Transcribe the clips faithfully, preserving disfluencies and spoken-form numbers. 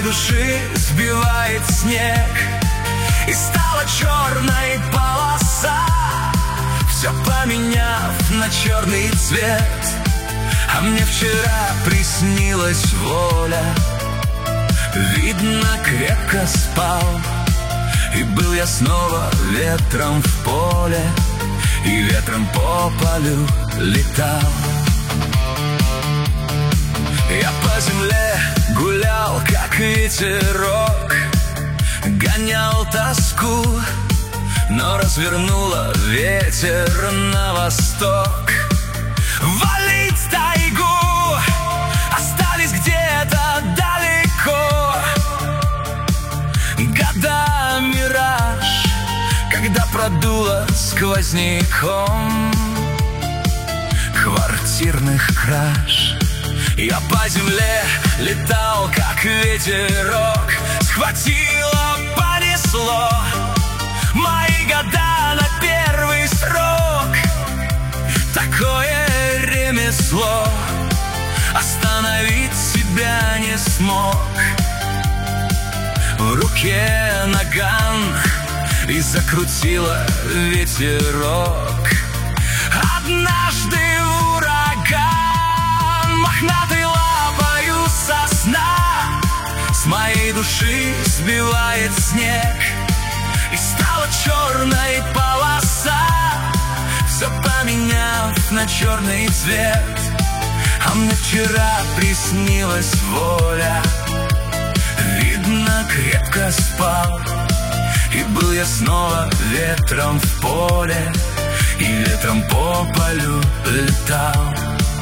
души сбивает снег, и стала черной полоса, все поменяв на черный цвет. А мне вчера приснилась воля, видно, крепко спал, и был я снова ветром в поле, и ветром по полю летал. Я по земле гулял, как ветерок, гонял тоску, но развернула ветер на восток. Валить тайгу, остались где-то далеко года мираж, когда продуло сквозняком квартирных краж. Я по земле летал, как ветерок, схватило, понесло мои года на первый срок. Такое ремесло остановить себя не смог. В руке наган, и закрутило ветерок. Однажды ураган мохнатой лапою сосна с моей души сбивает снег, и стала черной полоса, все поменяв на черный цвет. А мне вчера приснилась воля, видно, крепко спал, и был я снова ветром в поле, и ветром по полю летал.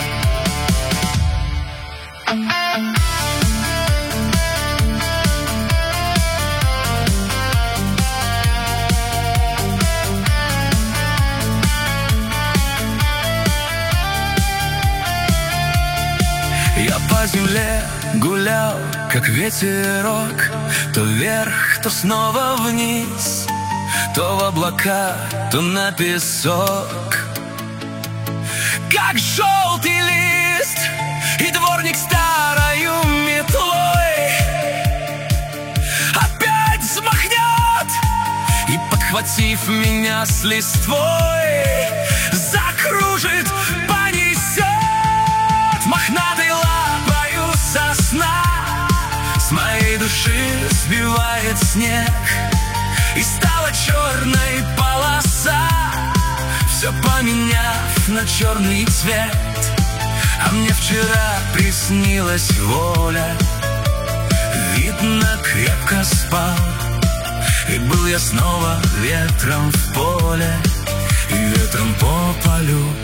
Я по земле гулял, как ветерок, то вверх, то снова вниз, то в облака, то на песок. Как желтый лист, и дворник старою метлой опять взмахнет, и, подхватив меня с листвой, закружит, понесет мохнатой лапою сосна. С моей души сбивает снег, и стала черной полоса, все поменяв на черный цвет. А мне вчера приснилась воля, видно, крепко спал, и был я снова ветром в поле, и ветром по полю